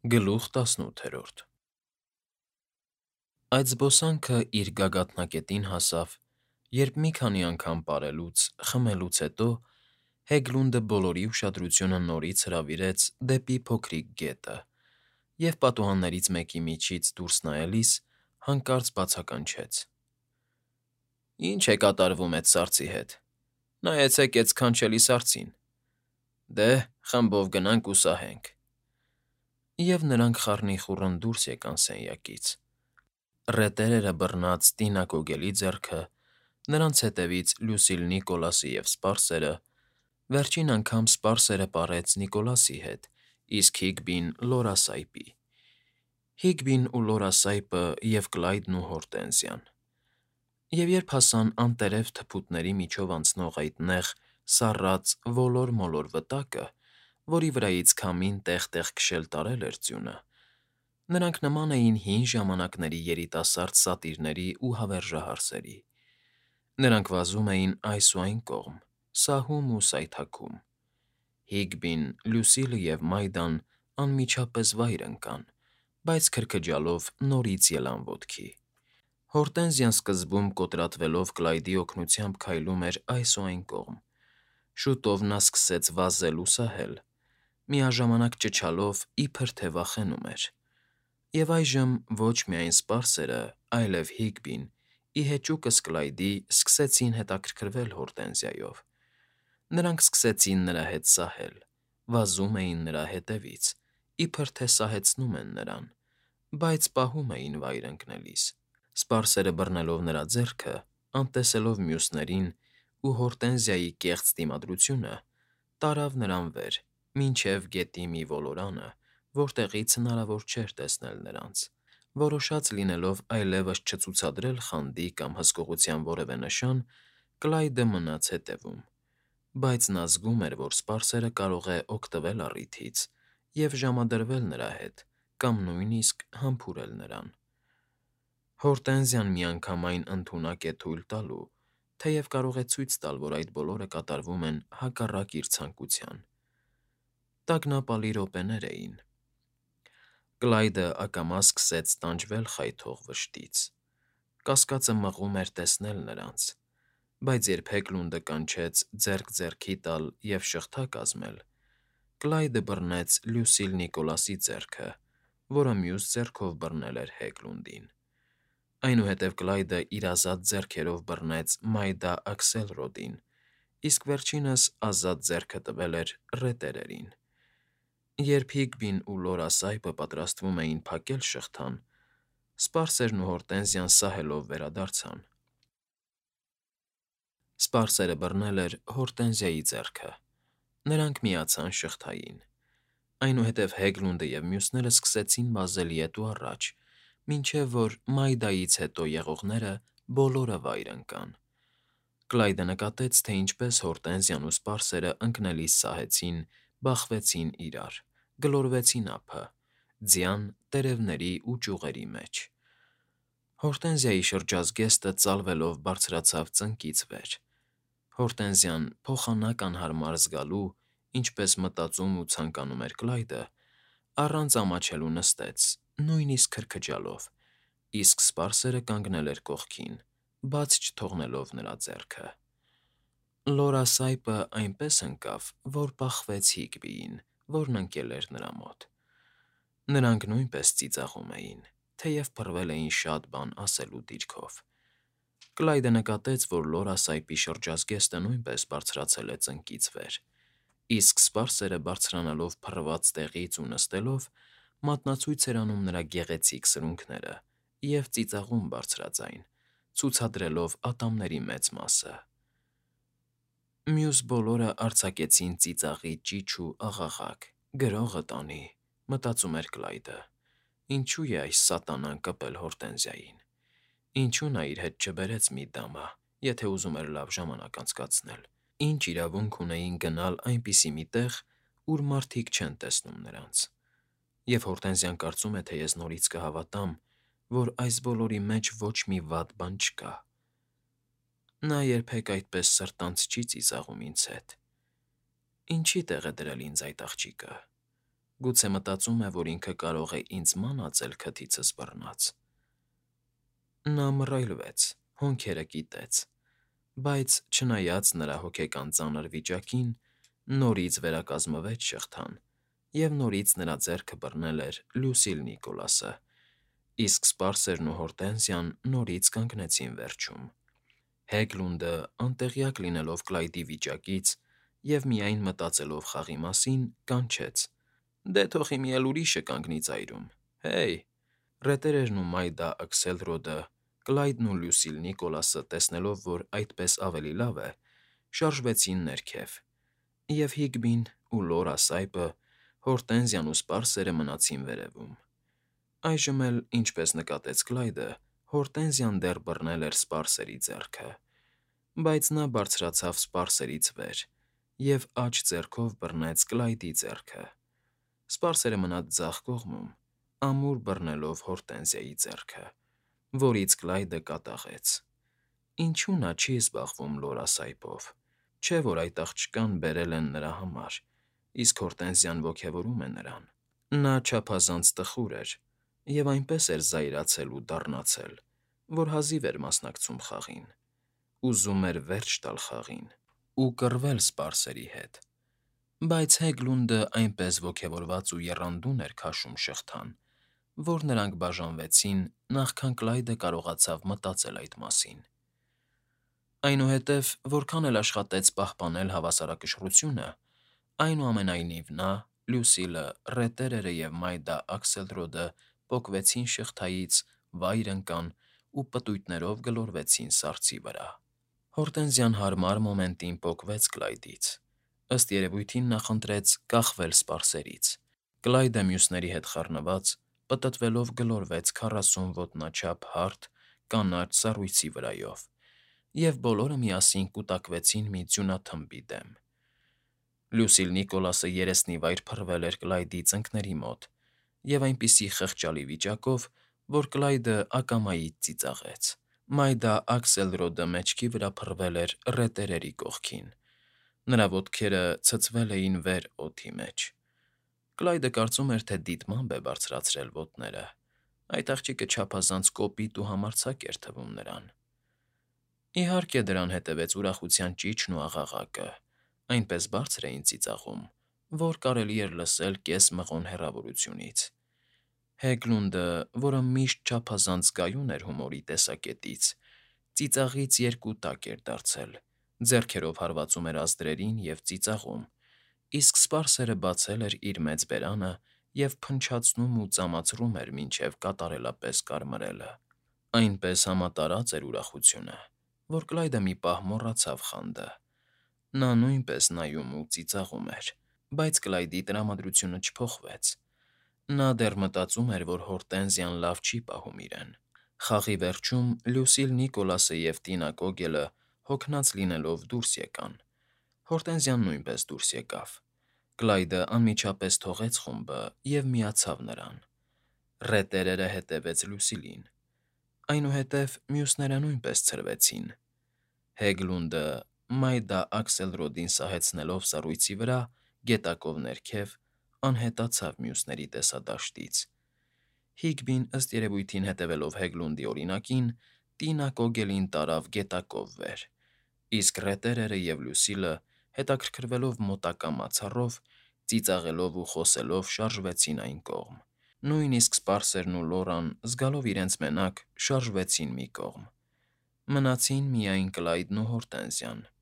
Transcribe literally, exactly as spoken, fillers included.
Գլուխ տասնութերորդ Այդ զբոսանքը իր գագաթնակետին հասավ, երբ մի քանի անգամ պարելուց, խմելուց հետո Հեգլունդը բոլորի ուշադրությունը նորից հրավիրեց դեպի փոքրիկ գետը և, պատուհաններից մեկի միջից դուրս նայելիս, հանկարծ բացականչեց. ֊ Ի՞նչ է կատարվում էդ սարսի հետ, նայեցեք էդ սքանչելի սարսին, դե, խմբով գնանք ու սահենք… Եվ նրանք խառնիխուռն դուրս եկան սենյակից, ռետերերը բռնած տինակոգելի ձեռքը, նրանց հետևից Լյուսիլնի, Կոլասի և սպարսերը, վերջին անգամ սպարսերը պարեց Նիկոլասի հետ, իսկ Հիգբին՝ լորասայպի, Հիգբին ու լորասայպը և Կլայդն ու Հորտենզիան… Եվ երբ հասան անտերև թփուտների միջով անցնող այդ նեղ, սառած, ոլոր֊մոլոր վտակը, որի վրայից քամին տեղ֊տեղ քշել տարել էր ձյունը, նրանք նման էին հին ժամանակների երիտասարդ սատիրների ու հավերժահարսերի. նրանք վազում էին այս ու այն կողմ, սահում ու սայթաքում… Հիգբին, Լյուսիլը և Մայդան անմիջապես վայր ընկան, բայց քրքջալով նորից ելան ոտքի… Հորտենզիան սկզբում կոտրատվելով Կլայդի օգնությամբ քայլում էր այս ու այն կողմ, շուտով նա սկսեց վազել ու սահել, միաժամանակ ճչալով, իբր թե վախենում էր… Եվ այժմ ոչ միայն սպարսերը, այլև Հիգբին, ի հեճուկս Կլայդի, սկսեցին հետաքրքրվել Հորտենզիայով… Նրանք սկսեցին նրա հետ սահել, վազում էին նրա հետևից, իբր թե սահեցնում են նրան, բայց պահում էին վայր ընկնելիս… Սպարսերը բռնելով նրա ձեռքը, անտեսելով մյուսներին ու Հորտենզիայի կեղծ դիմադրությունը, տարավ նրան վեր, մինչև գետի մի ոլորանը, որտեղից հնարավոր չէր տեսնել նրանց… Որոշած լինելով այլևս չցուցադրել խանդի կամ հսկողության որևէ նշան, Կլայդը մնաց հետևում, բայց նա զգում էր, որ սպարսերը կարող է օգտվել առիթից և ժամադրվել նրա հետ կամ նույնիսկ համբուրել նրան… Հորտենզիան միանգամայն ընդունակ է թույլ տալու, թեև կարող է ցույց տալ, որ այդ բոլորը կատարվում են հակառակ իր ցանկության… Տագնապալի րոպեներ էին… Կլայդը ակամա սկսեց տանջվել խայթող վշտից… Կասկածը մղում էր տեսնել նրանց… Բայց երբ Հեգլունդը կանչեց ձեռք ձեռքի տալ և շղթա կազմել, Կլայդը բռնեց Լյուսիլ Նիկոլասի ձեռքը, որը մյուս ձեռքով բռնել էր Հեգլունդին… Այնուհետև Կլայդը իր ազատ ձեռքերով բռնեց Մայդա Աքսելրոդին, իսկ վերջինս ազատ ձեռքը տվել էր ռետերերին… Երբ Հիգբին ու լորասայպը պատրաստվում էին փակել շղթան, սպարսերն ու Հորտենզիան սահելով վերադարձան… Սպարսերը բռնել էր Հորտենզիայի ձեռքը, նրանք միացան շղթային… Այնուհետև Հեգլունդը և մյուսները սկսեցին վազել ետ ու առաջ, մինչև որ Մայդայից հետո եղողները բոլորը վայր ընկան… Կլայդը նկատեց, թե ինչպես Հորտենզիան ու սպարսերը ընկնելիս սահեցին, բախվեցին իրար, գլորվեցին ափը, ձյան, տերևների ու ճյուղերի մեջ… Հորտենզիայի շրջազգեստը ծալվելով բարձրացավ ծնկից վեր… Հորտենզիան, փոխանակ անհարմար զգալու, ինչպես մտածում ու ցանկանում էր Կլայդը, առանց ամաչելու նստեց, նույնիսկ քրքջալով, իսկ սպարսերը կանգնել էր կողքին, բաց չթողնելով նրա ձեռքը… Լորասայպը այնպես ընկավ, որ բախվեց Հիգբիին, որն ընկել էր նրա մոտ… Նրանք նույնպես ծիծաղում էին, թեև փռվել էին շատ բան ասելու դիրքով… Կլայդը նկատեց, որ լորասայպի շրջազգեստը նույնպես բարձրացել է ծնկից վեր, իսկ սպարսերը բարձրանալով փռված տեղից ու նստելով, մատնացույց էր անում նրա գեղեցիկ սրունքները և ծիծաղում բարձրաձայն, ցուցադրելով ատամների մեծ մասը… Մյուս բոլորը արձակեցին ծիծաղի ճիչ ու աղաղակ. «Գրողը տանի…֊ մտածում էր Կլայդը…֊ Ինչո՞ւ է այս սատանան կպել Հորտենզիային… Ինչո՞ւ նա իր հետ չբերեց մի դամա, եթե ուզում էր լավ ժամանակ անցկացնել… Ի՞նչ իրավունք ունեին գնալ այնպիսի մի տեղ, ուր մարդիկ չեն տեսնում նրանց… Եվ Հորտենզիան կարծում է, թե ես նորից կհավատամ, որ այս բոլորի մեջ ոչ մի վատ բան չկա… Նա երբեք այդպես սրտանց չի ծիծաղում ինձ հետ… Ինչի՞ տեղ է դրել ինձ այդ աղջիկը… Գուցե մտածում է, որ ինքը կարող է ինձ մանածել քթիցս բռնած։ Նա մռայլվեց, հոնքերը կիտեց, բայց, չնայած նրա հոգեկան ծանր վիճակին, նորից վերակազմվեց շղթան, և նորից նրա ձեռքը բռնել էր Լյուսիլ Նիկոլասը, իսկ սպարսերն ու Հորտենզիան նորից կանգնեցին վերջում։ Հեգլունդը, անտեղյակ լինելով Կլայդի վիճակից և միայն մտածելով խաղի մասին, կանչեց. «Դե թող հիմի էլ ուրիշը կանգնի ծայրում, հե՜յ»։ Ռետերերն ու Մայդա Աքսելրոդը, Կլայդն ու Լյուսիլ Նիկոլասը, տեսնելով, որ այդպես ավելի լավ է, շարժվեցին ներքև, և Հիգբին ու Լորա Սայպը, Հորտենզիան ու սպարսերը մնացին վերևում։ Այժմ էլ, ինչպես նկատեց Կլայդը, Հորտենզիան դեռ բռնել էր սպարսերի ձեռքը, բայց նա բարձրացավ սպարսերից վեր և աջ ձեռքով բռնեց Կլայդի ձեռքը։ Սպարսերը մնաց ձախ կողմում, ամուր բռնելով Հորտենզիայի ձեռքը, որից Կլայդը կատաղեց. ինչու նա չի զբաղվում Լորա Սայպով, չէ՞ որ այդ աղջկան բերել են նրա համար, իսկ Հորտենզիան ոգևորում է նրան։ Նա չափազանց տխուր էր և այնպես էր զայրացել ու դառնացել, որ հազիվ էր մասնակցում խաղին, ուզում էր վերջ տալ խաղին ու կռվել սպարսերի հետ։ Բայց Հեգլունդը այնպես ոգևորված ու եռանդուն էր քաշում շղթան, որ նրանք բաժանվեցին, նախքան Կլայդը կարողացավ մտածել այդ մասին։ Այնուհետև, որքան էլ աշխատեց պահպանել հավասարակշռությունը, այնուամենայնիվ նա, Լյուսիլը, Ռետերերը և Մայդա Աքսելրոդը պոկվեցին շղթայից, վայր ընկան ու պտույտներով գլորվեցին սառցի վրա։ Հորտենզիան հարմար մոմենտին պոկվեց Կլայդից, ըստ երևույթին նախընտրեց կախվել սպարսերից։ Կլայդը մյուսների հետ խառնված, պտտվելով գլորվեց քառասուն ոտնաչափ հարթ, կանաչ սառույցի վրայով, և բոլորը միասին կուտակվեցին մի ձյունաթմբի դեմ։ Լյուսիլ Նիկոլասը երեսնիվայր փռվել էր Կլայդի ծնկների մոտ և այնպիսի խղճալի վիճակով, որ Կլայդը ակամայից ծիծաղեց։ Մայդա Աքսելրոդը մեջքի վրա փռվել էր Ռետերերի կողքին, նրա ոտքերը ցցվել էին վեր օդի մեջ։ Կլայդը կարծում էր, թե դիտմամբ է բարձրացրել ոտները. այդ աղջիկը չափազանց կոպիտ ու համարձակ էր թվում նրան։ Իհարկե, դրան հետևեց ուրախության ճիչն ու աղաղակը, այնպես բարձր էին ծիծաղում, որ կարելի էր լսել կես մղոն հեռավորությունից։ Հեգլունդը, որը միշտ չափազանց գայուն էր հումորի տեսակետից, ծիծաղից երկու տակ էր դարձել, ձեռքերով հարվածում էր ազդրերին և ծիծաղում, իսկ սպարսերը բացել էր իր մեծ բերանը և փնչացնում ու ծամացրում էր, մինչև կատարելապես կարմրելը։ Այնպես համատարած էր ուրախությունը, որ Կլայդը մի պահ մոռացավ խանդը։ Նա նույնպես նայում ու ծիծաղում էր, բայց Կլայդի տրամադրությունը չփոխվեց։ Նա դեռ մտածում էր, որ Հորտենզիան լավ չի պահում իրեն։ Խաղի վերջում Լյուսիլ Նիկոլասը և Տինակ Օգելը, հոգնած լինելով, դուրս եկան։ Հորտենզիան նույնպես դուրս եկավ։ Կլայդը անմիջապես թողեց խումբը և միացավ նրան։ Ռետերերը հետևեց Լյուսիլին։ Այնուհետև մյուսները նույնպես ցրվեցին։ Հեգլունդը, Մայդա Աքսելրոդին սահեցնելով սառույցի վրա, գետակով ներքև, անհետացավ մյուսների տեսադաշտից։ Հիգբին, ըստ երևույթին հետևելով Հեգլունդի օրինակին, Տինակ Օգելին տարավ գետակով վեր, իսկ Ռետերերը և Լյուսիլը, հետաքրքրվելով մոտակա մացառով, ծիծաղելով ու խոսելով շարժվեցին այն կողմ։ Նույնիսկ սպարսերն ու Լորան, զգալով իրենց մենակ, շարժվեցին մի կողմ։ Մնացին միայն Կլայդն ու Հորտենզիան,